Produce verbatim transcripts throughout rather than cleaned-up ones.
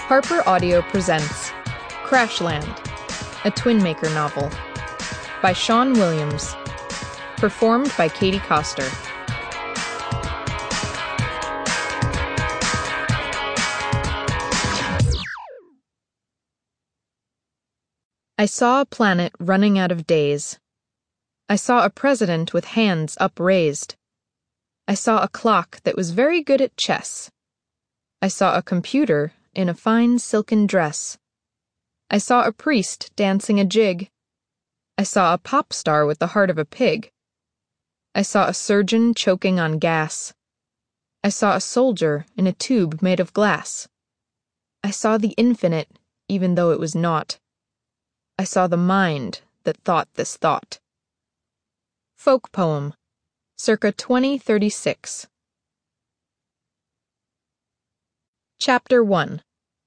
Harper Audio presents Crashland, a Twinmaker novel by Sean Williams, performed by Katie Coster. I saw a planet running out of days. I saw a president with hands upraised. I saw a clock that was very good at chess. I saw a computer in a fine silken dress. I saw a priest dancing a jig. I saw a pop star with the heart of a pig. I saw a surgeon choking on gas. I saw a soldier in a tube made of glass. I saw the infinite, even though it was naught. I saw the mind that thought this thought. Folk poem, circa twenty thirty-six. Chapter one.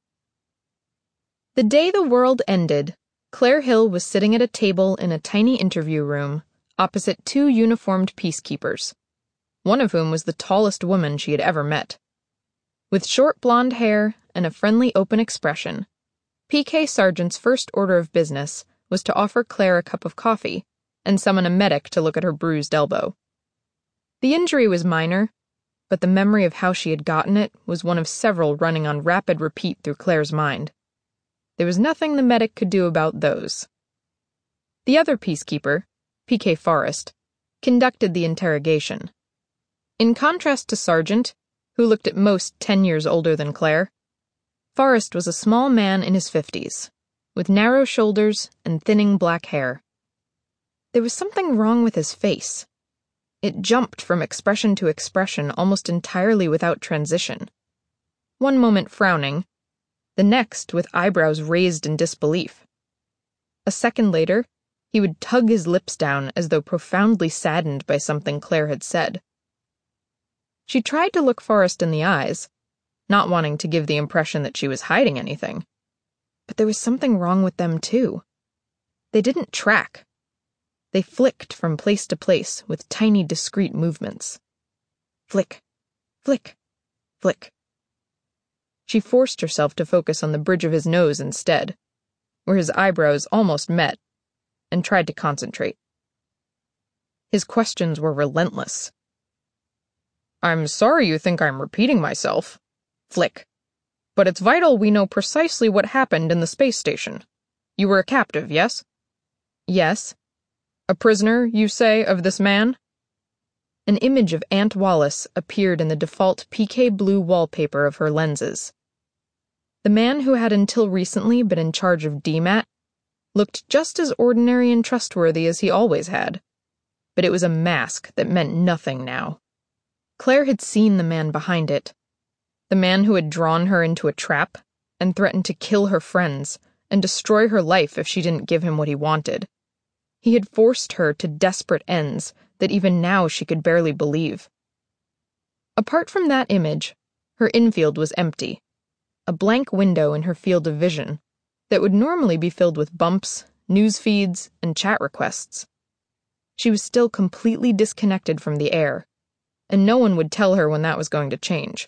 The day the world ended, Claire Hill was sitting at a table in a tiny interview room, opposite two uniformed peacekeepers, one of whom was the tallest woman she had ever met. With short blonde hair and a friendly open expression, P K Sargent's first order of business was to offer Claire a cup of coffee and summon a medic to look at her bruised elbow. The injury was minor, but the memory of how she had gotten it was one of several running on rapid repeat through Claire's mind. There was nothing the medic could do about those. The other peacekeeper, P K Forrest, conducted the interrogation. In contrast to Sargent, who looked at most ten years older than Claire, Forrest was a small man in his fifties, with narrow shoulders and thinning black hair. There was something wrong with his face. It jumped from expression to expression almost entirely without transition. One moment frowning, the next with eyebrows raised in disbelief. A second later, he would tug his lips down as though profoundly saddened by something Claire had said. She tried to look Forrest in the eyes, not wanting to give the impression that she was hiding anything. But there was something wrong with them, too. They didn't track. They flicked from place to place with tiny discrete movements. Flick, flick, flick. She forced herself to focus on the bridge of his nose instead, where his eyebrows almost met, and tried to concentrate. His questions were relentless. "I'm sorry you think I'm repeating myself." Flick. "But it's vital we know precisely what happened in the space station. You were a captive, yes?" "Yes." "A prisoner, you say, of this man?" An image of Aunt Wallace appeared in the default P K blue wallpaper of her lenses. The man who had until recently been in charge of D MAT looked just as ordinary and trustworthy as he always had, but it was a mask that meant nothing now. Claire had seen the man behind it, the man who had drawn her into a trap and threatened to kill her friends and destroy her life if she didn't give him what he wanted. He had forced her to desperate ends that even now she could barely believe. Apart from that image, her infield was empty, a blank window in her field of vision that would normally be filled with bumps, news feeds, and chat requests. She was still completely disconnected from the air, and no one would tell her when that was going to change.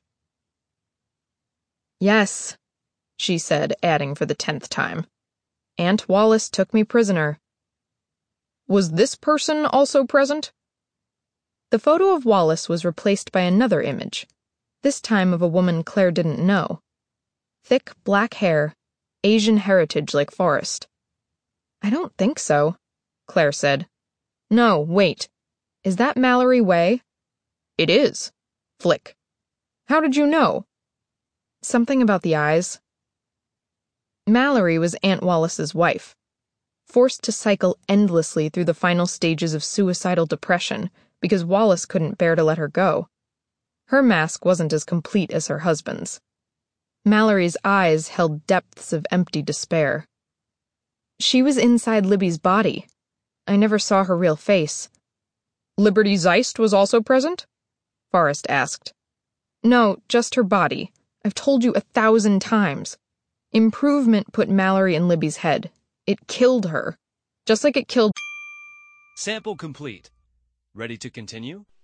"Yes," she said, adding for the tenth time. "Aunt Wallace took me prisoner." "Was this person also present?" The photo of Wallace was replaced by another image, this time of a woman Claire didn't know. Thick black hair, Asian heritage like Forrest. "I don't think so," Claire said. "No, wait. Is that Mallory Way?" "It is." Flick. "How did you know?" "Something about the eyes." Mallory was Aunt Wallace's wife, forced to cycle endlessly through the final stages of suicidal depression because Wallace couldn't bear to let her go. Her mask wasn't as complete as her husband's. Mallory's eyes held depths of empty despair. "She was inside Libby's body. I never saw her real face." "Liberty Zeist was also present?" Forrest asked. "No, just her body. I've told you a thousand times. Improvement put Mallory in Libby's head. It killed her. Just like it killed..." Sample complete. Ready to continue?